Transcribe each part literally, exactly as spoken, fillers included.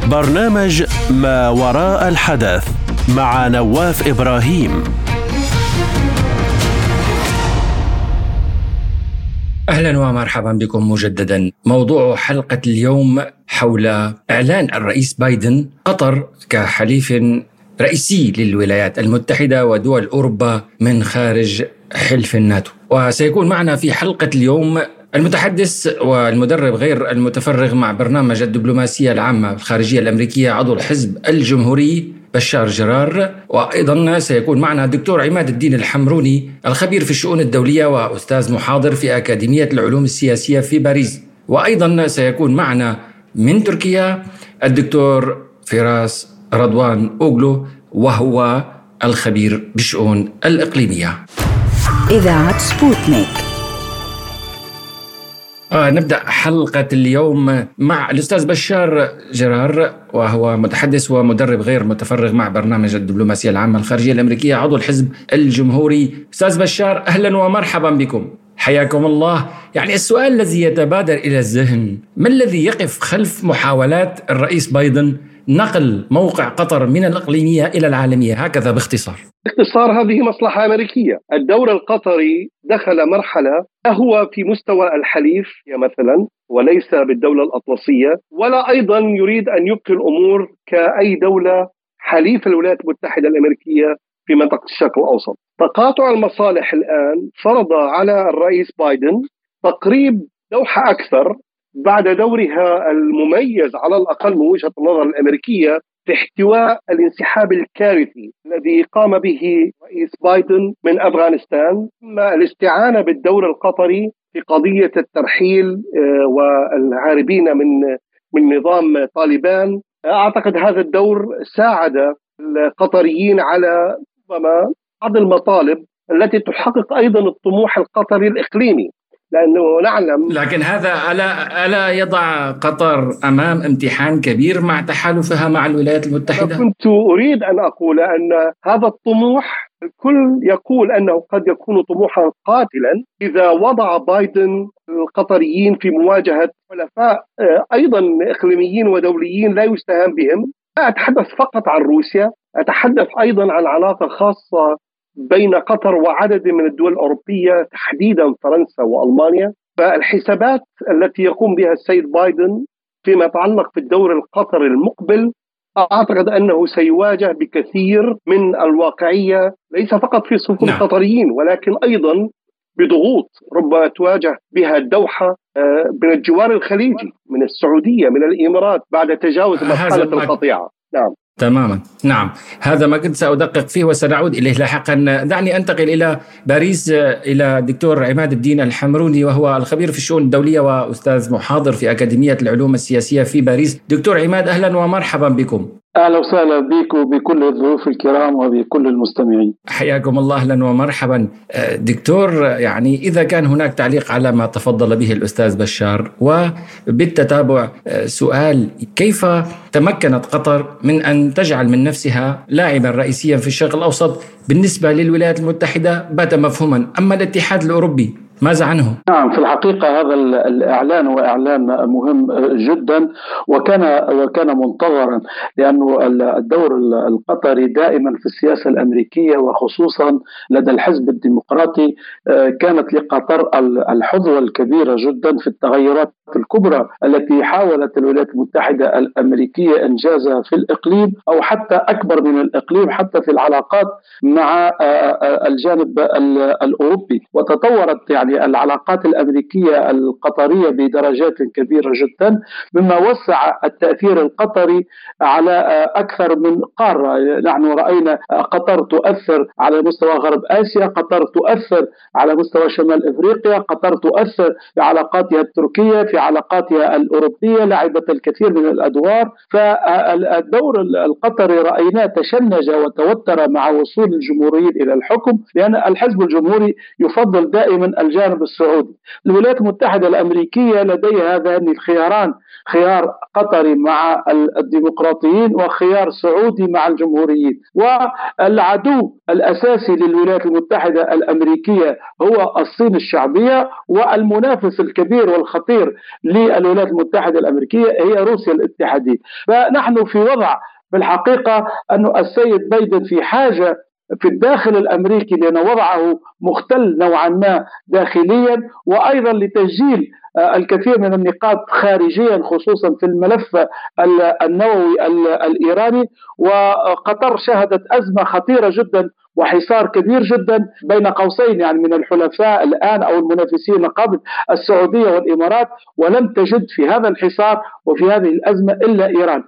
برنامج ما وراء الحدث مع نواف إبراهيم. أهلا ومرحبا بكم مجددا. موضوع حلقة اليوم حول إعلان الرئيس بايدن قطر كحليف رئيسي للولايات المتحدة ودول أوروبا من خارج حلف الناتو. وسيكون معنا في حلقة اليوم المتحدث والمدرب غير المتفرغ مع برنامج الدبلوماسية العامة الخارجية الأمريكية عضو الحزب الجمهوري بشار جرار، وأيضا سيكون معنا الدكتور عماد الدين الحمروني الخبير في الشؤون الدولية وأستاذ محاضر في أكاديمية العلوم السياسية في باريس. وأيضا سيكون معنا من تركيا الدكتور فراس رضوان أوغلو وهو الخبير بالشؤون الإقليمية. إذاعة سبوتنيك. آه نبدأ حلقة اليوم مع الأستاذ بشار جرار، وهو متحدث ومدرب غير متفرغ مع برنامج الدبلوماسية العامة الخارجية الأمريكية عضو الحزب الجمهوري. أستاذ بشار، أهلا ومرحبا بكم، حياكم الله. يعني السؤال الذي يتبادر إلى الذهن، ما الذي يقف خلف محاولات الرئيس بايدن نقل موقع قطر من الإقليمية إلى العالمية هكذا باختصار؟ باختصار هذه مصلحة أمريكية. الدور القطري دخل مرحلة هو في مستوى الحليف مثلا وليس بالدولة الأطلسية، ولا أيضا يريد أن يبقي الأمور كأي دولة حليف الولايات المتحدة الأمريكية في منطقة الشرق الأوسط. تقاطع المصالح الآن فرض على الرئيس بايدن تقريب دوحة أكثر بعد دورها المميز على الأقل من وجهة النظر الأمريكية في احتواء الانسحاب الكارثي الذي قام به رئيس بايدن من أفغانستان، ثم الاستعانة بالدور القطري في قضية الترحيل والهاربين من من نظام طالبان. أعتقد هذا الدور ساعد القطريين على بعض المطالب التي تحقق أيضا الطموح القطري الإقليمي، لأنه نعلم. لكن هذا ألا, ألا يضع قطر أمام امتحان كبير مع تحالفها مع الولايات المتحدة؟ كنت أريد أن أقول أن هذا الطموح الكل يقول أنه قد يكون طموحا قاتلا إذا وضع بايدن القطريين في مواجهة حلفاء أيضا إقليميين ودوليين لا يستهان بهم. لا أتحدث فقط عن روسيا، أتحدث أيضا عن علاقة خاصة بين قطر وعدد من الدول الأوروبية تحديدا فرنسا وألمانيا. فالحسابات التي يقوم بها السيد بايدن فيما يتعلق في الدور القطري المقبل أعتقد أنه سيواجه بكثير من الواقعية، ليس فقط في صفوف نعم. القطريين ولكن أيضا بضغوط ربما تواجه بها الدوحة من الجوار الخليجي، من السعودية، من الإمارات بعد تجاوز مرحلة القطيعة. نعم تماما، نعم، هذا ما كنت سأدقق فيه وسنعود إليه لاحقا. دعني أنتقل إلى باريس إلى الدكتور عماد الدين الحمروني وهو الخبير في الشؤون الدولية وأستاذ محاضر في أكاديمية العلوم السياسية في باريس. دكتور عماد، أهلا ومرحبا بكم. أهلا وسهلا بك وبكل الضيوف الكرام وبكل المستمعين. حياكم الله، أهلا ومرحبا. دكتور، يعني إذا كان هناك تعليق على ما تفضل به الأستاذ بشار، وبالتتابع سؤال: كيف تمكنت قطر من أن تجعل من نفسها لاعبا رئيسيا في الشرق الأوسط بالنسبة للولايات المتحدة بات مفهوما، أما الاتحاد الأوروبي ماذا عنه؟ نعم، في الحقيقة هذا الإعلان هو إعلان مهم جدا وكان وكان منتظرا، لأنه الدور القطري دائما في السياسة الأمريكية وخصوصا لدى الحزب الديمقراطي كانت لقطر الحظوة الكبيرة جدا في التغيرات الكبرى التي حاولت الولايات المتحدة الأمريكية إنجازها في الإقليم أو حتى أكبر من الإقليم، حتى في العلاقات مع الجانب الأوروبي. وتطورت يعني العلاقات الأمريكية القطرية بدرجات كبيرة جدا، مما وسع التأثير القطري على أكثر من قارة. نحن رأينا قطر تؤثر على مستوى غرب آسيا، قطر تؤثر على مستوى شمال إفريقيا، قطر تؤثر في علاقاتها التركية، في علاقاتها الأوروبية، لعبت الكثير من الأدوار. فالدور القطري رأيناه تشنج وتوتر مع وصول الجمهوريين إلى الحكم، لأن الحزب الجمهوري يفضل دائما الجانب الجانب السعودي. الولايات المتحدة الأمريكية لديها هذان الخياران، خيار قطري مع الديمقراطيين وخيار سعودي مع الجمهوريين. والعدو الأساسي للولايات المتحدة الأمريكية هو الصين الشعبية، والمنافس الكبير والخطير للولايات المتحدة الأمريكية هي روسيا الاتحادية. فنحن في وضع في الحقيقة أن السيد بايدن في حاجة في الداخل الأمريكي لأن وضعه مختل نوعا ما داخليا، وأيضا لتسجيل الكثير من النقاط خارجيا خصوصا في الملف النووي الإيراني. وقطر شهدت أزمة خطيرة جدا وحصار كبير جدا بين قوسين يعني من الحلفاء الآن أو المنافسين قبل السعودية والإمارات، ولم تجد في هذا الحصار وفي هذه الأزمة إلا إيران.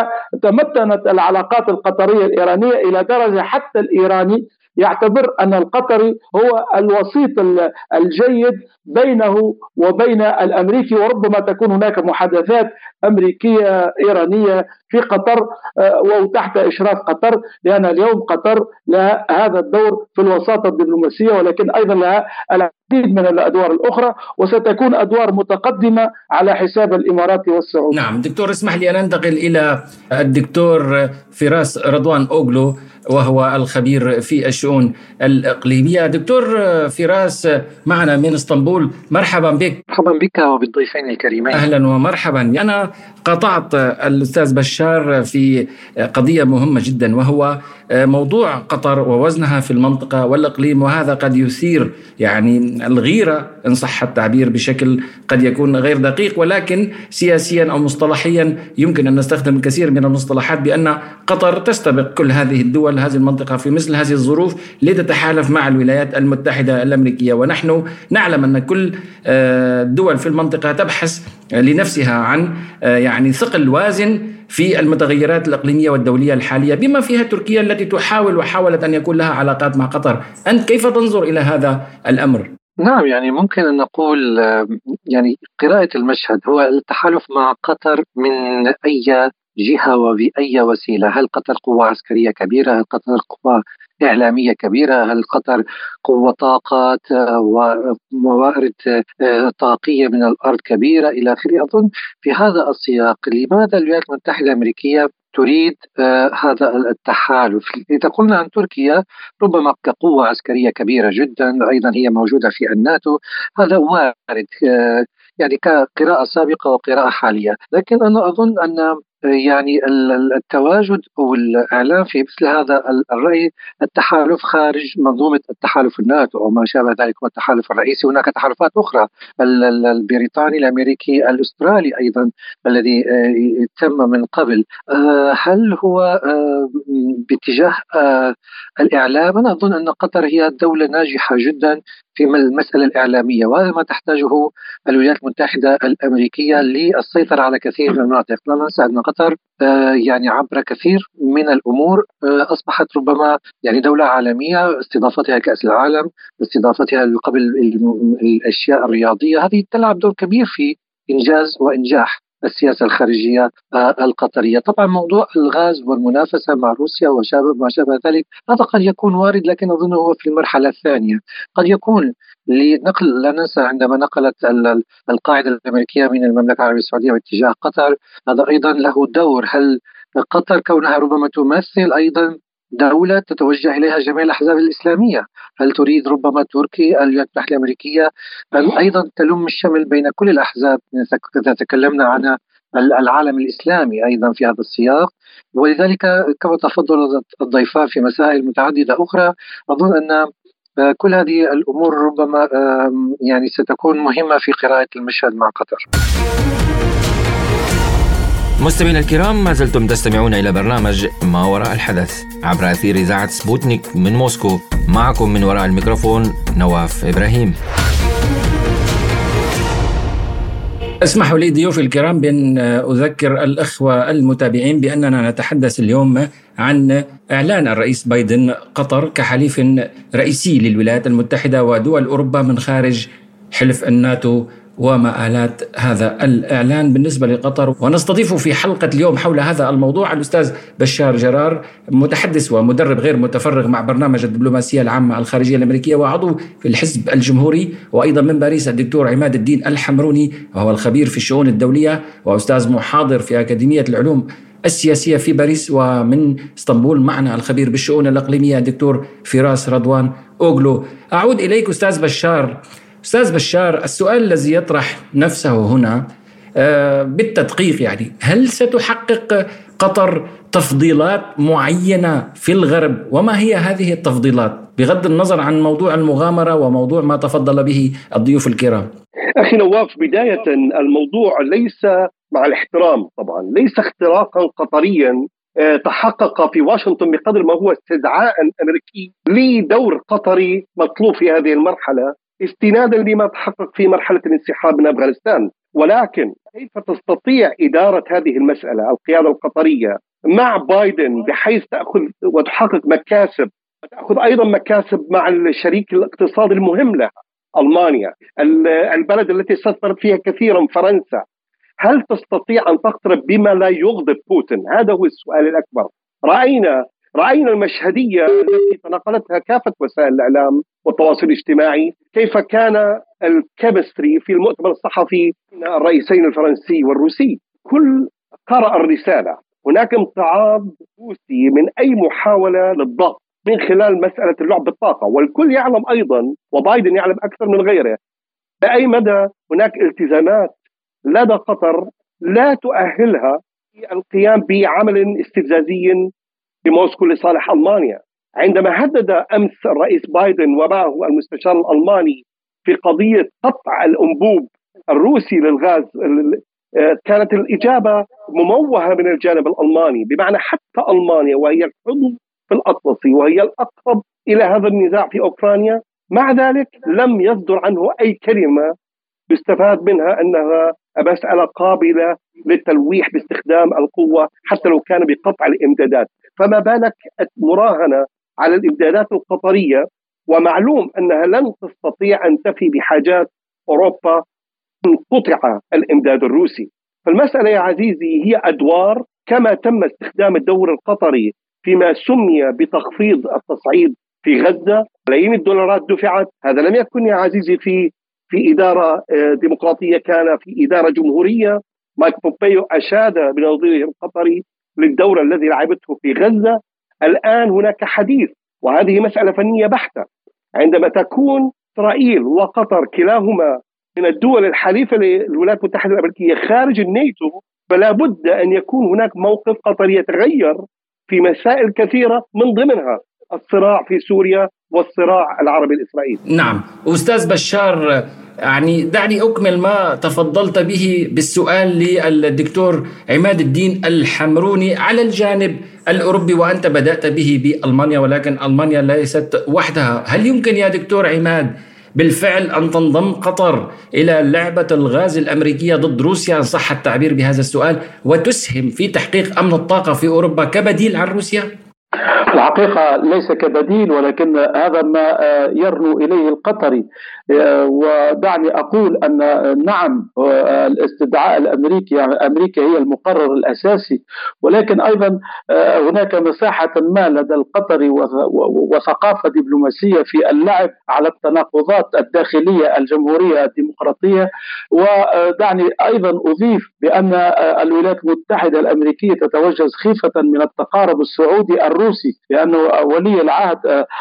فتمتنت العلاقات القطرية الإيرانية إلى درجة حتى الإيراني يعتبر أن القطري هو الوسيط الجيد بينه وبين الأمريكي، وربما تكون هناك محادثات أمريكية إيرانية في قطر وتحت إشراف قطر، لأن اليوم قطر لها هذا الدور في الوساطة الدبلوماسية، ولكن أيضا لها العديد من الأدوار الأخرى وستكون أدوار متقدمة على حساب الإمارات والسعودية. نعم دكتور، اسمح لي أن أنتقل إلى الدكتور فراس رضوان أوغلو وهو الخبير في الشؤون الإقليمية. دكتور فراس معنا من اسطنبول، مرحبا بك. مرحبا بك وبالضيفين الكريمين. أهلا ومرحبا. أنا قاطعت الأستاذ بشار في قضية مهمة جدا، وهو موضوع قطر ووزنها في المنطقة والإقليم، وهذا قد يثير يعني الغيرة إن صح التعبير بشكل قد يكون غير دقيق، ولكن سياسيا أو مصطلحيا يمكن أن نستخدم الكثير من المصطلحات بأن قطر تستبق كل هذه الدول هذه المنطقة في مثل هذه الظروف لتتحالف مع الولايات المتحدة الأمريكية. ونحن نعلم أن كل الدول في المنطقة تبحث لنفسها عن يعني ثقل وازن في المتغيرات الإقليمية والدولية الحالية، بما فيها تركيا التي تحاول وحاولت أن يكون لها علاقات مع قطر. أنت كيف تنظر إلى هذا الأمر؟ نعم، يعني ممكن أن نقول يعني قراءة المشهد هو التحالف مع قطر من أي جهة وبأي وسيلة. هل قطر قوة عسكرية كبيرة؟ هل قطر قوة إعلامية كبيرة؟ هل قطر قوة طاقات وموارد طاقية من الأرض كبيرة إلى آخره؟ أظن في هذا السياق لماذا الولايات المتحدة الأمريكية تريد آه هذا التحالف؟ إذا قلنا عن تركيا ربما كقوة عسكرية كبيرة جدا، أيضا هي موجودة في الناتو، هذا وارد آه يعني كقراءة سابقة وقراءة حالية. لكن أنا أظن أن يعني التواجد أو الإعلام في مثل هذا الرأي التحالف خارج منظومة التحالف الناتو أو ما شابه ذلك هو التحالف الرئيسي. هناك تحالفات أخرى، البريطاني الأمريكي الأسترالي أيضا الذي تم من قبل. هل هو باتجاه الإعلام؟ أنا أظن أن قطر هي دولة ناجحة جدا في المسألة الإعلامية، وهذا ما تحتاجه الولايات المتحدة الأمريكية للسيطرة على كثير من المناطق. لا ننسى أن قطر يعني عبر كثير من الأمور أصبحت ربما يعني دولة عالمية، استضافتها كأس العالم، استضافتها قبل الأشياء الرياضية، هذه تلعب دور كبير في إنجاز وإنجاح السياسة الخارجية القطرية. طبعا موضوع الغاز والمنافسة مع روسيا وما شابه ذلك هذا قد يكون وارد، لكن أظن هو في المرحلة الثانية. قد يكون لنقل، لا ننسى عندما نقلت القاعدة الأمريكية من المملكة العربية السعودية باتجاه قطر هذا أيضا له دور. هل قطر كونها ربما تمثل أيضا دولة تتوجه إليها جميع الأحزاب الإسلامية، هل تريد ربما تركي الولايات المتحدة الأمريكية أن أيضا تلم الشمل بين كل الأحزاب؟ إذا تكلمنا عن العالم الإسلامي أيضا في هذا السياق. ولذلك كما تفضل الضيفان في مسائل متعددة أخرى، أظن أن كل هذه الأمور ربما يعني ستكون مهمة في قراءة المشهد مع قطر. مستمعينا الكرام، ما زلتم تستمعون إلى برنامج ما وراء الحدث عبر أثير إذاعة سبوتنيك من موسكو. معكم من وراء الميكروفون نواف إبراهيم. اسمحوا لي ضيوفي الكرام بأن أذكر الأخوة المتابعين بأننا نتحدث اليوم عن إعلان الرئيس بايدن قطر كحليف رئيسي للولايات المتحدة ودول أوروبا من خارج حلف الناتو ومآلات هذا الإعلان بالنسبة لقطر. ونستضيف في حلقة اليوم حول هذا الموضوع الأستاذ بشار جرار، متحدث ومدرب غير متفرغ مع برنامج الدبلوماسية العامة الخارجية الأمريكية وعضو في الحزب الجمهوري، وأيضا من باريس الدكتور عماد الدين الحمروني وهو الخبير في الشؤون الدولية وأستاذ محاضر في أكاديمية العلوم السياسية في باريس، ومن اسطنبول معنا الخبير بالشؤون الإقليمية الدكتور فراس رضوان أوغلو. أعود إليك أستاذ بشار. أستاذ بشار، السؤال الذي يطرح نفسه هنا بالتدقيق، يعني هل ستحقق قطر تفضيلات معينة في الغرب؟ وما هي هذه التفضيلات بغض النظر عن موضوع المغامرة وموضوع ما تفضل به الضيوف الكرام؟ أخي نواف، بداية الموضوع ليس، مع الاحترام طبعا، ليس اختراقا قطريا تحقق في واشنطن بقدر ما هو استدعاء أمريكي لدور قطري مطلوب في هذه المرحلة استنادا لما تحقق في مرحلة الانسحاب من أفغانستان. ولكن كيف تستطيع إدارة هذه المسألة القيادة القطرية مع بايدن بحيث تأخذ وتحقق مكاسب، وتأخذ أيضا مكاسب مع الشريك الاقتصادي المهم لها ألمانيا، البلد التي استثمرت فيها كثيرا فرنسا؟ هل تستطيع أن تقترب بما لا يغضب بوتين؟ هذا هو السؤال الأكبر. رأينا رأينا المشهدية التي تناقلتها كافة وسائل الإعلام والتواصل الاجتماعي، كيف كان الكيمستري في المؤتمر الصحفي بين الرئيسين الفرنسي والروسي. كل قرأ الرسالة. هناك امتعاض روسي من أي محاولة للضغط من خلال مسألة اللعب بالطاقة، والكل يعلم أيضا، وبايدن يعلم أكثر من غيره، بأي مدى هناك التزامات لدى قطر لا تؤهلها في القيام بعمل استفزازي في موسكو لصالح ألمانيا. عندما هدد أمس الرئيس بايدن ومعه المستشار الألماني في قضية قطع الأنبوب الروسي للغاز، كانت الإجابة مموهة من الجانب الألماني، بمعنى حتى ألمانيا وهي العضو في الأطلسي وهي الأقرب إلى هذا النزاع في أوكرانيا، مع ذلك لم يصدر عنه أي كلمة يستفاد منها أنها مسألة قابلة للتلويح باستخدام القوة حتى لو كان بقطع الإمدادات. فما بالك المراهنة على الإمدادات القطرية، ومعلوم أنها لن تستطيع أن تفي بحاجات أوروبا إن قطع الإمداد الروسي. فالمسألة يا عزيزي هي أدوار، كما تم استخدام الدور القطري فيما سمي بتخفيض التصعيد في غزة، ملايين الدولارات دفعت. هذا لم يكن يا عزيزي في في إدارة ديمقراطية، كان في إدارة جمهورية. مايك بومبيو أشاد بنظيره القطري للدور الذي لعبته في غزة. الآن هناك حديث، وهذه مسألة فنية بحتة. عندما تكون إسرائيل وقطر كلاهما من الدول الحليفة للولايات المتحدة الأمريكية خارج الناتو، فلا بد أن يكون هناك موقف قطري يتغير في مسائل كثيرة، من ضمنها الصراع في سوريا والصراع العربي الإسرائيلي. نعم أستاذ بشار، يعني دعني أكمل ما تفضلت به بالسؤال للدكتور عماد الدين الحمروني على الجانب الأوروبي، وأنت بدأت به بألمانيا، ولكن ألمانيا ليست وحدها. هل يمكن يا دكتور عماد بالفعل أن تنضم قطر إلى لعبة الغاز الأمريكية ضد روسيا، إن صح التعبير بهذا السؤال، وتسهم في تحقيق أمن الطاقة في أوروبا كبديل عن روسيا؟ الحقيقة ليس كبديل، ولكن هذا ما يرنو إليه القطري. ودعني أقول أن نعم الاستدعاء الأمريكي، يعني أمريكا هي المقرر الأساسي، ولكن أيضا هناك مساحة ما لدى القطري وثقافة دبلوماسية في اللعب على التناقضات الداخلية الجمهورية الديمقراطية. ودعني أيضا أضيف بأن الولايات المتحدة الأمريكية تتوجز خيفة من التقارب السعودي الروسي، لأنه ولي العهد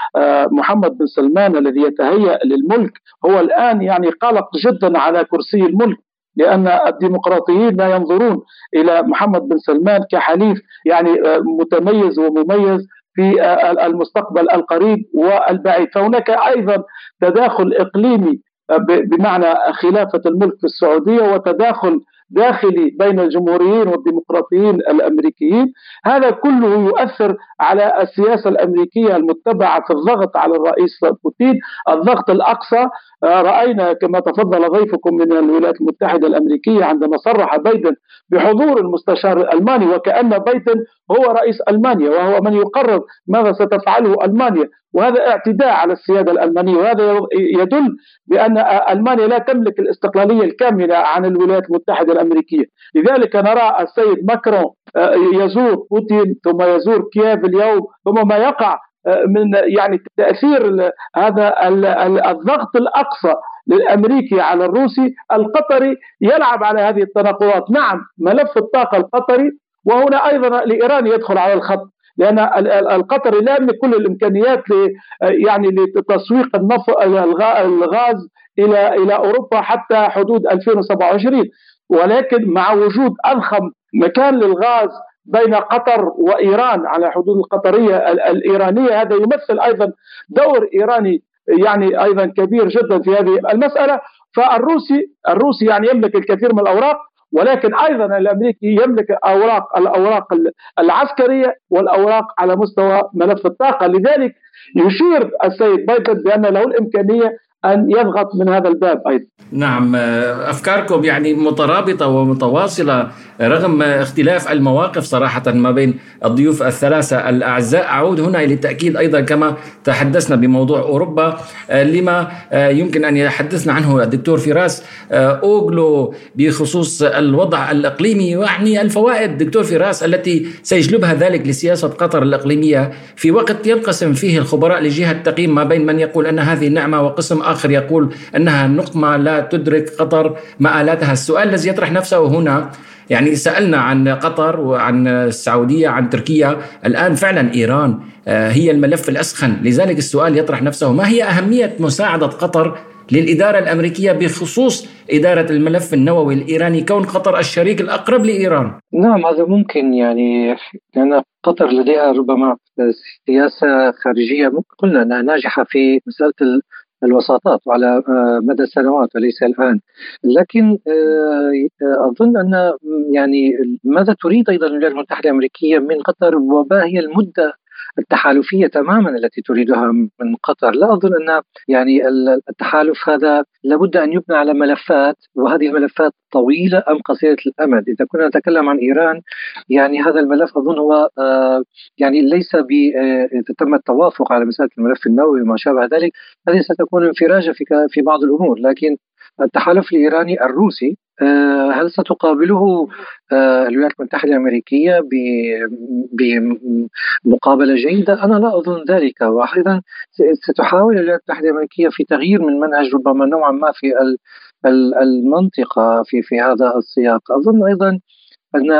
محمد بن سلمان الذي يتهيأ للملك هو الآن يعني قلق جدا على كرسي الملك، لأن الديمقراطيين لا ينظرون إلى محمد بن سلمان كحليف يعني متميز ومميز في المستقبل القريب والبعيد. فهناك أيضا تداخل إقليمي بمعنى خلافة الملك في السعودية، وتداخل داخلي بين الجمهوريين والديمقراطيين الأمريكيين. هذا كله يؤثر على السياسة الأمريكية المتبعة في الضغط على الرئيس بوتين. الضغط الأقصى رأينا كما تفضل ضيفكم من الولايات المتحدة الأمريكية عندما صرح بايدن بحضور المستشار الألماني، وكأن بايدن هو رئيس ألمانيا وهو من يقرر ماذا ستفعله ألمانيا. وهذا اعتداء على السيادة الألمانية، وهذا يدل بأن ألمانيا لا تملك الاستقلالية الكاملة عن الولايات المتحدة الأمريكية. لذلك نرى السيد ماكرون يزور بوتين ثم يزور كييف اليوم، ثم ما يقع من يعني تأثير هذا الضغط الأقصى للأمريكي على الروسي. القطري يلعب على هذه التناقضات. نعم، ملف الطاقة القطري، وهنا أيضا الإيران يدخل على الخط، لأن القطري لا يملك كل الإمكانيات يعني لتسويق الغاز إلى إلى أوروبا حتى حدود ألفين وسبعة وعشرين، ولكن مع وجود أضخم مكان للغاز بين قطر وإيران على حدود القطرية الإيرانية، هذا يمثل أيضا دور إيراني يعني أيضا كبير جدا في هذه المسألة. فالروسي الروسي يعني يملك الكثير من الأوراق، ولكن أيضا الأمريكي يملك أوراق الأوراق العسكرية والأوراق على مستوى ملف الطاقة. لذلك يشير السيد بايدن بأن له الإمكانية أن يضغط من هذا الباب أيضا. نعم، أفكاركم يعني مترابطة ومتواصلة رغم اختلاف المواقف صراحة ما بين الضيوف الثلاثة الأعزاء. أعود هنا للتأكيد أيضا كما تحدثنا بموضوع أوروبا لما يمكن أن يحدثنا عنه الدكتور فراس أوغلو بخصوص الوضع الإقليمي، يعني الفوائد دكتور فراس التي سيجلبها ذلك لسياسة قطر الإقليمية في وقت ينقسم فيه الخبراء لجهة تقييم ما بين من يقول أن هذه نعمة وقسم آخر يقول أنها نقمة لا تدرك قطر مآلاتها. السؤال الذي يطرح نفسه هنا، يعني سألنا عن قطر وعن السعودية عن تركيا، الآن فعلا إيران هي الملف الأسخن، لذلك السؤال يطرح نفسه: ما هي أهمية مساعدة قطر للإدارة الأمريكية بخصوص إدارة الملف النووي الإيراني، كون قطر الشريك الأقرب لإيران؟ نعم، هذا ممكن، يعني لأن قطر لديها ربما سياسة خارجية قلنا أنها ناجحة في مسألة الوساطات وعلى مدى سنوات وليس الآن، لكن أظن أن يعني ماذا تريد أيضا الولايات المتحدة الأمريكية من قطر، وما هي المدة التحالفية تماما التي تريدها من قطر. لا أظن أن يعني التحالف هذا لابد أن يبنى على ملفات، وهذه الملفات طويلة أم قصيرة الأمد. إذا كنا نتكلم عن إيران، يعني هذا الملف أظن هو يعني ليس ب إذا تم التوافق على مسألة الملف النووي وما شابه ذلك، هذه ستكون انفراجة في في بعض الأمور. لكن التحالف الإيراني الروسي هل ستقابله الولايات المتحدة الأمريكية بمقابلة جيدة؟ أنا لا أظن ذلك. وأيضا ستحاول الولايات المتحدة الأمريكية في تغيير من منهج ربما نوعا ما في المنطقة في في هذا السياق. أظن أيضا أن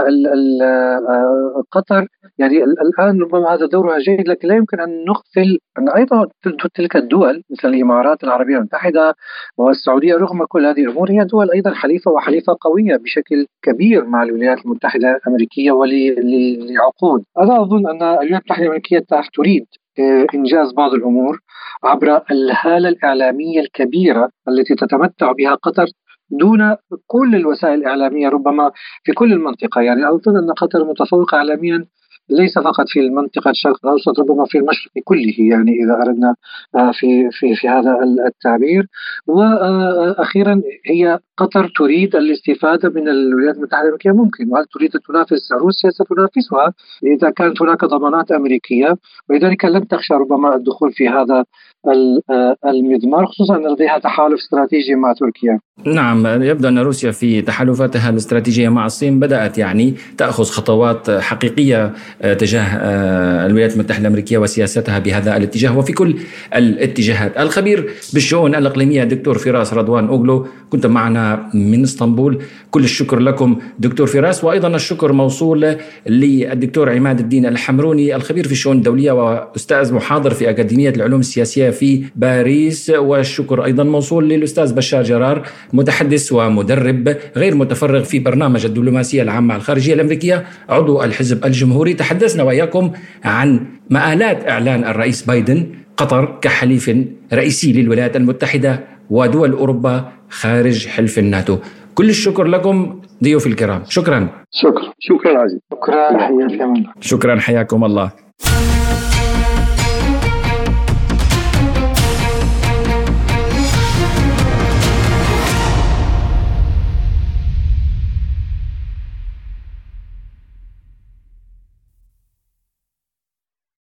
قطر يعني الآن ربما هذا دورها جيد، لكن لا يمكن أن نغفل أن أيضا تلك الدول مثل الإمارات العربية المتحدة والسعودية رغم كل هذه الأمور هي دول أيضا حليفة وحليفة قوية بشكل كبير مع الولايات المتحدة الأمريكية ولعقود. أنا أظن أن الولايات المتحدة الأمريكية تريد إنجاز بعض الأمور عبر الهالة الإعلامية الكبيرة التي تتمتع بها قطر دون كل الوسائل الإعلامية ربما في كل المنطقة. يعني أظن أن قطر متفوقة إعلاميا ليس فقط في المنطقة الشرق الأوسط، ربما في المشرق كله، يعني إذا أردنا في في في هذا التعبير. وأخيرا هي قطر تريد الاستفادة من الولايات المتحدة الأمريكية ممكن، وهل تريد أن تنافس روسيا؟ ستنافسها إذا كانت هناك ضمانات أمريكية، ولذلك لن تخشى ربما الدخول في هذا المضمار، خصوصا أن لديها تحالف استراتيجي مع تركيا. نعم، يبدو أن روسيا في تحالفاتها الاستراتيجية مع الصين بدأت يعني تأخذ خطوات حقيقية تجاه الولايات المتحدة الأمريكية وسياستها بهذا الاتجاه وفي كل الاتجاهات. الخبير بالشؤون الإقليمية دكتور فراس رضوان أوغلو كنت معنا من اسطنبول. كل الشكر لكم دكتور فراس، وأيضا الشكر موصول للدكتور عماد الدين الحمروني الخبير في الشؤون الدولية وأستاذ محاضر في أكاديمية العلوم السياسية في باريس، والشكر أيضا موصول للأستاذ بشار جرار متحدث ومدرب غير متفرغ في برنامج الدبلوماسية العامة الخارجية الأمريكية عضو الحزب الجمهوري. تحدثنا وإياكم عن مآلات إعلان الرئيس بايدن قطر كحليف رئيسي للولايات المتحدة ودول أوروبا خارج حلف الناتو. كل الشكر لكم ضيوف الكرام. شكرا شكرا شكرا عزيز. شكرا حياكم الله. شكرا حياكم الله.